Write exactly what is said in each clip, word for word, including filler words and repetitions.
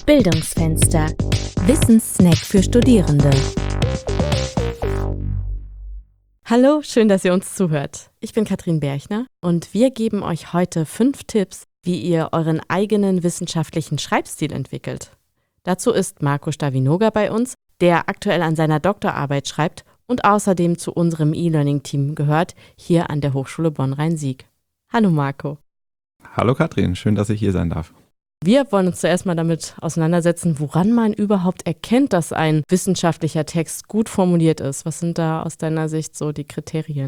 Bildungsfenster. Wissenssnack für Studierende. Hallo, schön, dass ihr uns zuhört. Ich bin Katrin Berchner und wir geben euch heute fünf Tipps, wie ihr euren eigenen wissenschaftlichen Schreibstil entwickelt. Dazu ist Marco Stavinoga bei uns, der aktuell an seiner Doktorarbeit schreibt und außerdem zu unserem E-Learning-Team gehört, hier an der Hochschule Bonn-Rhein-Sieg. Hallo Marco. Hallo Katrin, schön, dass ich hier sein darf. Wir wollen uns zuerst mal damit auseinandersetzen, woran man überhaupt erkennt, dass ein wissenschaftlicher Text gut formuliert ist. Was sind da aus deiner Sicht so die Kriterien?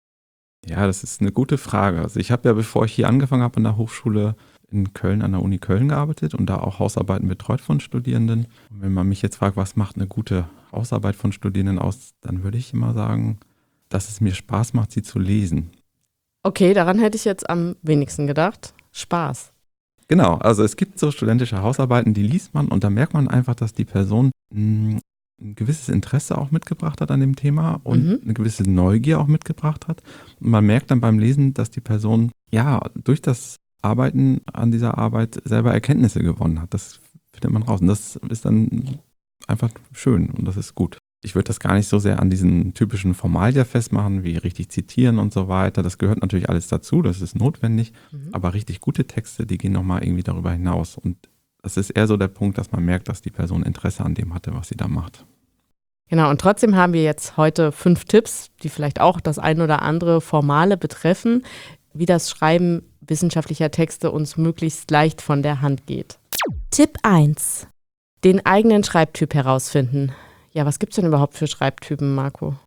Ja, das ist eine gute Frage. Also ich habe ja, bevor ich hier angefangen habe, an der Hochschule in Köln, an der Uni Köln gearbeitet und da auch Hausarbeiten betreut von Studierenden. Und wenn man mich jetzt fragt, was macht eine gute Hausarbeit von Studierenden aus, dann würde ich immer sagen, dass es mir Spaß macht, sie zu lesen. Okay, daran hätte ich jetzt am wenigsten gedacht. Spaß. Genau, also es gibt so studentische Hausarbeiten, die liest man und da merkt man einfach, dass die Person mh, ein gewisses Interesse auch mitgebracht hat an dem Thema und Mhm. eine gewisse Neugier auch mitgebracht hat. Und man merkt dann beim Lesen, dass die Person ja durch das Arbeiten an dieser Arbeit selber Erkenntnisse gewonnen hat. Das findet man raus und das ist dann einfach schön und das ist gut. Ich würde das gar nicht so sehr an diesen typischen Formalien festmachen, wie richtig zitieren und so weiter. Das gehört natürlich alles dazu, das ist notwendig. Mhm. Aber richtig gute Texte, die gehen nochmal irgendwie darüber hinaus. Und das ist eher so der Punkt, dass man merkt, dass die Person Interesse an dem hatte, was sie da macht. Genau, und trotzdem haben wir jetzt heute fünf Tipps, die vielleicht auch das ein oder andere Formale betreffen, wie das Schreiben wissenschaftlicher Texte uns möglichst leicht von der Hand geht. Tipp eins. Den eigenen Schreibtyp herausfinden. Ja, was gibt es denn überhaupt für Schreibtypen, Marco?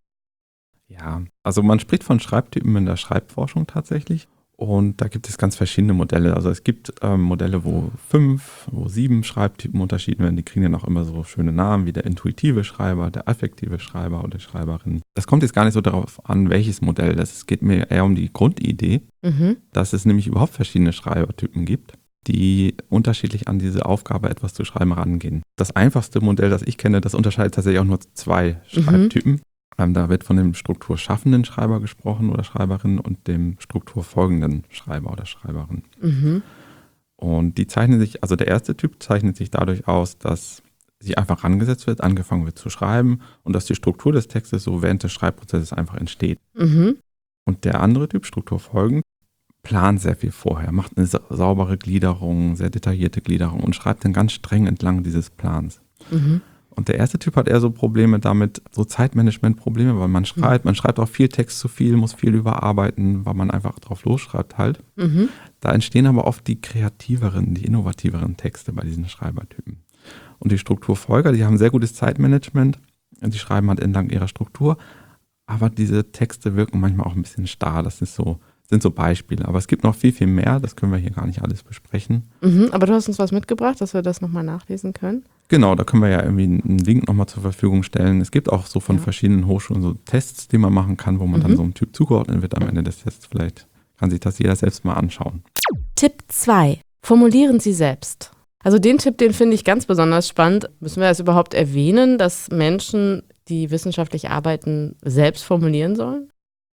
Ja, also man spricht von Schreibtypen in der Schreibforschung tatsächlich. Und da gibt es ganz verschiedene Modelle. Also es gibt ähm, Modelle, wo fünf, wo sieben Schreibtypen unterschieden werden. Die kriegen dann auch immer so schöne Namen wie der intuitive Schreiber, der affektive Schreiber oder Schreiberin. Das kommt jetzt gar nicht so darauf an, welches Modell das ist. Es geht mir eher um die Grundidee, Mhm. dass es nämlich überhaupt verschiedene Schreibertypen gibt, die unterschiedlich an diese Aufgabe, etwas zu schreiben, rangehen. Das einfachste Modell, das ich kenne, das unterscheidet tatsächlich auch nur zwei Schreibtypen. Ähm, da wird von dem strukturschaffenden Schreiber gesprochen oder Schreiberin und dem strukturfolgenden Schreiber oder Schreiberin. Mhm. Und die zeichnen sich, also der erste Typ zeichnet sich dadurch aus, dass sie einfach rangesetzt wird, angefangen wird zu schreiben und dass die Struktur des Textes so während des Schreibprozesses einfach entsteht. Mhm. Und der andere Typ, strukturfolgend, plant sehr viel vorher, macht eine sa- saubere Gliederung, sehr detaillierte Gliederung und schreibt dann ganz streng entlang dieses Plans. Mhm. Und der erste Typ hat eher so Probleme damit, so Zeitmanagement-Probleme, weil man schreibt, man schreibt auch viel Text zu viel, muss viel überarbeiten, weil man einfach drauf losschreibt halt. Mhm. Da entstehen aber oft die kreativeren, die innovativeren Texte bei diesen Schreibertypen. Und die Strukturfolger, die haben sehr gutes Zeitmanagement, die schreiben halt entlang ihrer Struktur, aber diese Texte wirken manchmal auch ein bisschen starr, das ist so, sind so Beispiele. Aber es gibt noch viel, viel mehr, das können wir hier gar nicht alles besprechen. Mhm. Aber du hast uns was mitgebracht, dass wir das nochmal nachlesen können. Genau, da können wir ja irgendwie einen Link nochmal zur Verfügung stellen. Es gibt auch so von Ja. verschiedenen Hochschulen so Tests, die man machen kann, wo man Mhm. dann so einem Typ zugeordnet wird am Ende des Tests. Vielleicht kann sich das jeder selbst mal anschauen. Tipp zwei. Formulieren Sie selbst. Also den Tipp, den finde ich ganz besonders spannend. Müssen wir das überhaupt erwähnen, dass Menschen, die wissenschaftlich arbeiten, selbst formulieren sollen?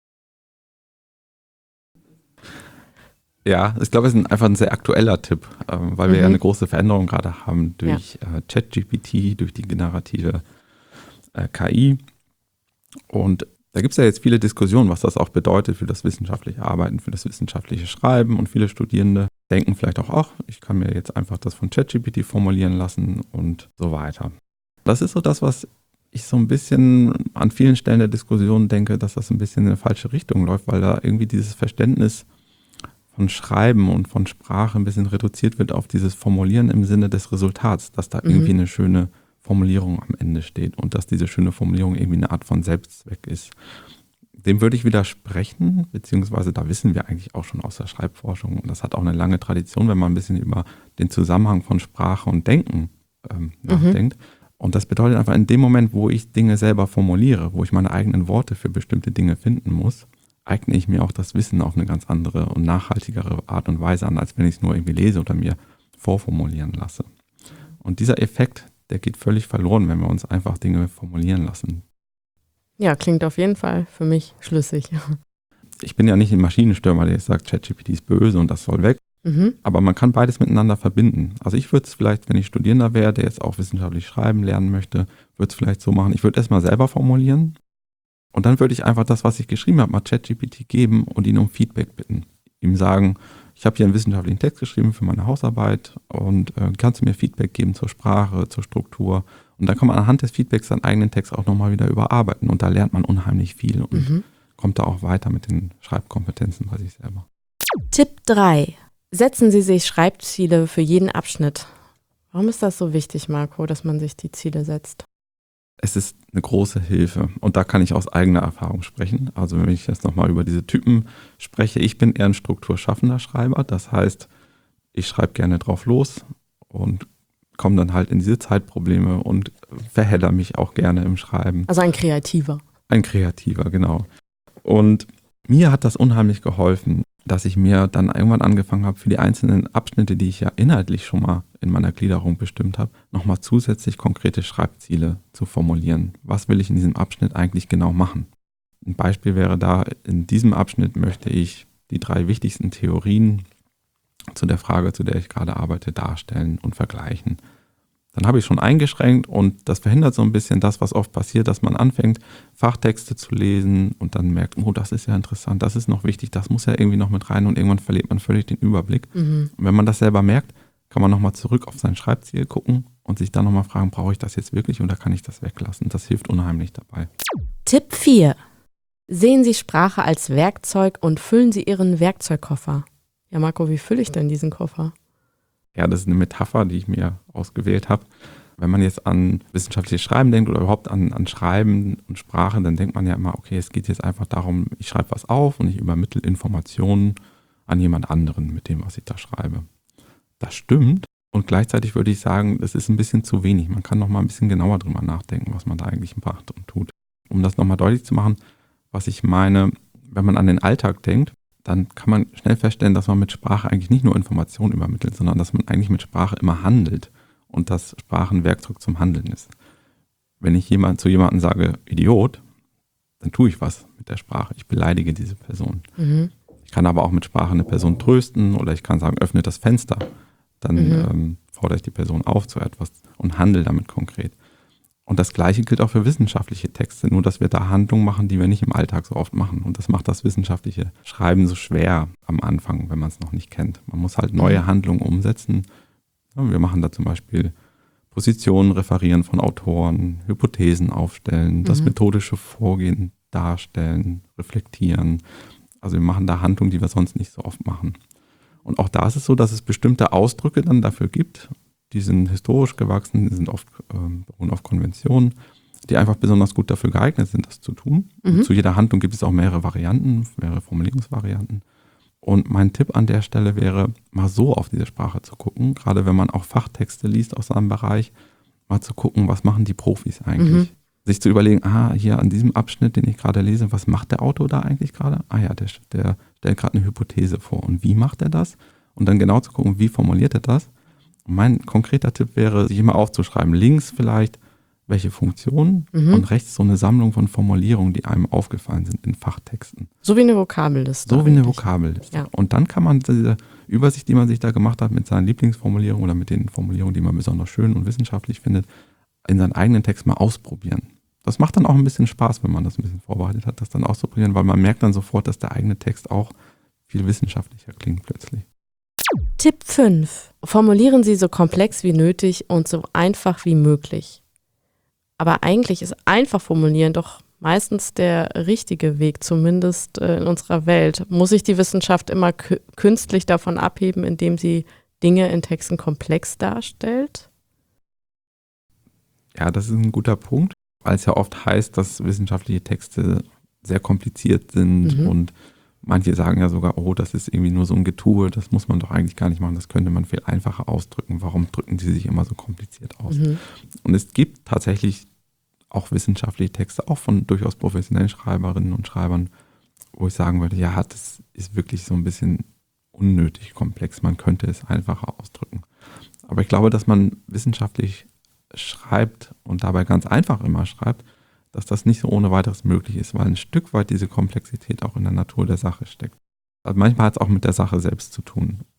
Ja, ich glaube, es ist ein, einfach ein sehr aktueller Tipp, ähm, weil wir Mhm. ja eine große Veränderung gerade haben durch äh, ChatGPT, durch die generative äh, K I. Und da gibt es ja jetzt viele Diskussionen, was das auch bedeutet für das wissenschaftliche Arbeiten, für das wissenschaftliche Schreiben. Und viele Studierende denken vielleicht auch, ach, ich kann mir jetzt einfach das von ChatGPT formulieren lassen und so weiter. Das ist so das, was ich so ein bisschen an vielen Stellen der Diskussion denke, dass das ein bisschen in eine falsche Richtung läuft, weil da irgendwie dieses Verständnis von Schreiben und von Sprache ein bisschen reduziert wird auf dieses Formulieren im Sinne des Resultats, dass da Mhm. irgendwie eine schöne Formulierung am Ende steht und dass diese schöne Formulierung irgendwie eine Art von Selbstzweck ist. Dem würde ich widersprechen, beziehungsweise da wissen wir eigentlich auch schon aus der Schreibforschung und das hat auch eine lange Tradition, wenn man ein bisschen über den Zusammenhang von Sprache und Denken ähm, nachdenkt. Und das bedeutet einfach in dem Moment, wo ich Dinge selber formuliere, wo ich meine eigenen Worte für bestimmte Dinge finden muss, eigne ich mir auch das Wissen auf eine ganz andere und nachhaltigere Art und Weise an, als wenn ich es nur irgendwie lese oder mir vorformulieren lasse. Und dieser Effekt, der geht völlig verloren, wenn wir uns einfach Dinge formulieren lassen. Ja, klingt auf jeden Fall für mich schlüssig. Ich bin ja nicht ein Maschinenstürmer, der jetzt sagt, ChatGPT ist böse und das soll weg. Mhm. Aber man kann beides miteinander verbinden. Also ich würde es vielleicht, wenn ich Studierender wäre, der jetzt auch wissenschaftlich schreiben lernen möchte, würde es vielleicht so machen, ich würde erstmal selber formulieren und dann würde ich einfach das, was ich geschrieben habe, mal ChatGPT geben und ihn um Feedback bitten. Ihm sagen, ich habe hier einen wissenschaftlichen Text geschrieben für meine Hausarbeit und äh, kannst du mir Feedback geben zur Sprache, zur Struktur? Und dann kann man anhand des Feedbacks seinen eigenen Text auch nochmal wieder überarbeiten und da lernt man unheimlich viel und Mhm. kommt da auch weiter mit den Schreibkompetenzen bei sich selber. Tipp drei. Setzen Sie sich Schreibziele für jeden Abschnitt. Warum ist das so wichtig, Marco, dass man sich die Ziele setzt? Es ist eine große Hilfe und da kann ich aus eigener Erfahrung sprechen. Also wenn ich jetzt nochmal über diese Typen spreche, ich bin eher ein strukturschaffender Schreiber. Das heißt, ich schreibe gerne drauf los und komme dann halt in diese Zeitprobleme und verhedder mich auch gerne im Schreiben. Also ein Kreativer. Ein Kreativer, genau. Und mir hat das unheimlich geholfen, dass ich mir dann irgendwann angefangen habe, für die einzelnen Abschnitte, die ich ja inhaltlich schon mal in meiner Gliederung bestimmt habe, nochmal zusätzlich konkrete Schreibziele zu formulieren. Was will ich in diesem Abschnitt eigentlich genau machen? Ein Beispiel wäre da, in diesem Abschnitt möchte ich die drei wichtigsten Theorien zu der Frage, zu der ich gerade arbeite, darstellen und vergleichen. Dann habe ich schon eingeschränkt und das verhindert so ein bisschen das, was oft passiert, dass man anfängt, Fachtexte zu lesen und dann merkt, oh, das ist ja interessant, das ist noch wichtig, das muss ja irgendwie noch mit rein und irgendwann verliert man völlig den Überblick. Mhm. Und wenn man das selber merkt, kann man nochmal zurück auf sein Schreibziel gucken und sich dann nochmal fragen, brauche ich das jetzt wirklich oder kann ich das weglassen? Das hilft unheimlich dabei. Tipp vier. Sehen Sie Sprache als Werkzeug und füllen Sie Ihren Werkzeugkoffer. Ja, Marco, wie fülle ich denn diesen Koffer? Ja, das ist eine Metapher, die ich mir ausgewählt habe. Wenn man jetzt an wissenschaftliches Schreiben denkt oder überhaupt an, an Schreiben und Sprache, dann denkt man ja immer, okay, es geht jetzt einfach darum, ich schreibe was auf und ich übermittle Informationen an jemand anderen mit dem, was ich da schreibe. Das stimmt und gleichzeitig würde ich sagen, das ist ein bisschen zu wenig. Man kann noch mal ein bisschen genauer drüber nachdenken, was man da eigentlich macht und tut. Um das nochmal deutlich zu machen, was ich meine, wenn man an den Alltag denkt, dann kann man schnell feststellen, dass man mit Sprache eigentlich nicht nur Informationen übermittelt, sondern dass man eigentlich mit Sprache immer handelt und dass Sprache ein Werkzeug zum Handeln ist. Wenn ich jemand, zu jemandem sage, Idiot, dann tue ich was mit der Sprache. Ich beleidige diese Person. Mhm. Ich kann aber auch mit Sprache eine Person trösten oder ich kann sagen, öffne das Fenster. Dann Mhm. ähm, fordere ich die Person auf zu etwas und handle damit konkret. Und das Gleiche gilt auch für wissenschaftliche Texte, nur dass wir da Handlungen machen, die wir nicht im Alltag so oft machen. Und das macht das wissenschaftliche Schreiben so schwer am Anfang, wenn man es noch nicht kennt. Man muss halt neue Handlungen umsetzen. Ja, wir machen da zum Beispiel Positionen referieren von Autoren, Hypothesen aufstellen, das Mhm. methodische Vorgehen darstellen, reflektieren. Also wir machen da Handlungen, die wir sonst nicht so oft machen. Und auch da ist es so, dass es bestimmte Ausdrücke dann dafür gibt. Die sind historisch gewachsen, die sind oft, ähm, beruhen auf Konventionen, die einfach besonders gut dafür geeignet sind, das zu tun. Mhm. Und zu jeder Handlung gibt es auch mehrere Varianten, mehrere Formulierungsvarianten. Und mein Tipp an der Stelle wäre, mal so auf diese Sprache zu gucken, gerade wenn man auch Fachtexte liest aus seinem Bereich, mal zu gucken, was machen die Profis eigentlich? Mhm. Sich zu überlegen, ah, hier an diesem Abschnitt, den ich gerade lese, was macht der Autor da eigentlich gerade? Ah ja, der, der stellt gerade eine Hypothese vor. Und wie macht er das? Und dann genau zu gucken, wie formuliert er das? Und mein konkreter Tipp wäre, sich immer aufzuschreiben. Links vielleicht, welche Funktionen Mhm. und rechts so eine Sammlung von Formulierungen, die einem aufgefallen sind in Fachtexten. So wie eine Vokabelliste. So wie eine eigentlich. Vokabelliste. Ja. Und dann kann man diese Übersicht, die man sich da gemacht hat mit seinen Lieblingsformulierungen oder mit den Formulierungen, die man besonders schön und wissenschaftlich findet, in seinen eigenen Text mal ausprobieren. Das macht dann auch ein bisschen Spaß, wenn man das ein bisschen vorbereitet hat, das dann auszuprobieren, weil man merkt dann sofort, dass der eigene Text auch viel wissenschaftlicher klingt plötzlich. Tipp fünf. Formulieren Sie so komplex wie nötig und so einfach wie möglich. Aber eigentlich ist einfach formulieren doch meistens der richtige Weg, zumindest äh, in unserer Welt. Muss sich die Wissenschaft immer kü- künstlich davon abheben, indem sie Dinge in Texten komplex darstellt? Ja, das ist ein guter Punkt, weil es ja oft heißt, dass wissenschaftliche Texte sehr kompliziert sind Mhm. und manche sagen ja sogar, oh, das ist irgendwie nur so ein Getue, das muss man doch eigentlich gar nicht machen, das könnte man viel einfacher ausdrücken. Warum drücken sie sich immer so kompliziert aus? Mhm. Und es gibt tatsächlich auch wissenschaftliche Texte, auch von durchaus professionellen Schreiberinnen und Schreibern, wo ich sagen würde, ja, das ist wirklich so ein bisschen unnötig komplex, man könnte es einfacher ausdrücken. Aber ich glaube, dass man wissenschaftlich schreibt und dabei ganz einfach immer schreibt, dass das nicht so ohne weiteres möglich ist, weil ein Stück weit diese Komplexität auch in der Natur der Sache steckt. Also manchmal hat es auch mit der Sache selbst zu tun.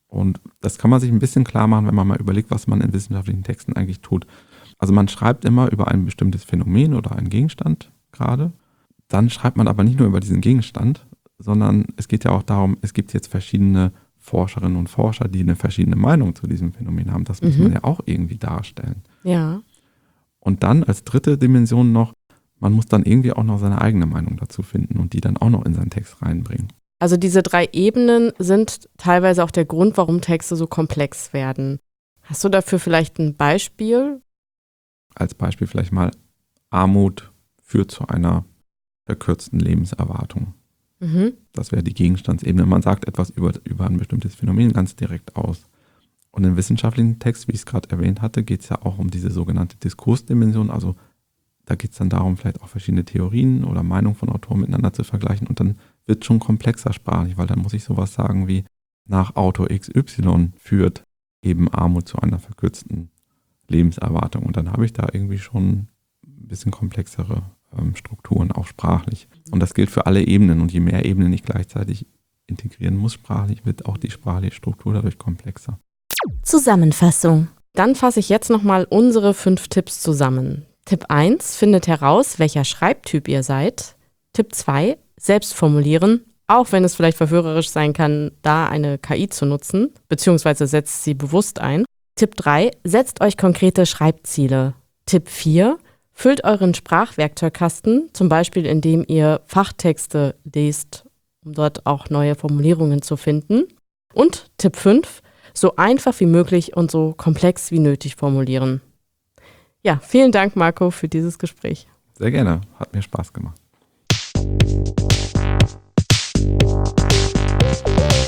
Und das kann man sich ein bisschen klar machen, wenn man mal überlegt, was man in wissenschaftlichen Texten eigentlich tut. Also man schreibt immer über ein bestimmtes Phänomen oder einen Gegenstand gerade. Dann schreibt man aber nicht nur über diesen Gegenstand, sondern es geht ja auch darum, es gibt jetzt verschiedene Forscherinnen und Forscher, die eine verschiedene Meinung zu diesem Phänomen haben. Das muss Mhm. man ja auch irgendwie darstellen. Ja. Und dann als dritte Dimension noch, man muss dann irgendwie auch noch seine eigene Meinung dazu finden und die dann auch noch in seinen Text reinbringen. Also diese drei Ebenen sind teilweise auch der Grund, warum Texte so komplex werden. Hast du dafür vielleicht ein Beispiel? Als Beispiel vielleicht mal, Armut führt zu einer verkürzten Lebenserwartung. Mhm. Das wäre die Gegenstandsebene. Man sagt etwas über, über ein bestimmtes Phänomen ganz direkt aus. Und im wissenschaftlichen Text, wie ich es gerade erwähnt hatte, geht es ja auch um diese sogenannte Diskursdimension. Also da geht es dann darum, vielleicht auch verschiedene Theorien oder Meinungen von Autoren miteinander zu vergleichen. Und dann wird schon komplexer sprachlich, weil dann muss ich sowas sagen wie, nach Autor X Y führt eben Armut zu einer verkürzten Lebenserwartung. Und dann habe ich da irgendwie schon ein bisschen komplexere ähm, Strukturen, auch sprachlich. Und das gilt für alle Ebenen. Und je mehr Ebenen ich gleichzeitig integrieren muss sprachlich, wird auch die sprachliche Struktur dadurch komplexer. Zusammenfassung. Dann fasse ich jetzt nochmal unsere fünf Tipps zusammen. Tipp eins, findet heraus, welcher Schreibtyp ihr seid. Tipp zwei, selbst formulieren, auch wenn es vielleicht verführerisch sein kann, da eine K I zu nutzen, beziehungsweise setzt sie bewusst ein. Tipp drei, setzt euch konkrete Schreibziele. Tipp vier, füllt euren Sprachwerkzeugkasten, zum Beispiel indem ihr Fachtexte lest, um dort auch neue Formulierungen zu finden. Und Tipp fünf, so einfach wie möglich und so komplex wie nötig formulieren. Ja, vielen Dank, Marco, für dieses Gespräch. Sehr gerne, hat mir Spaß gemacht.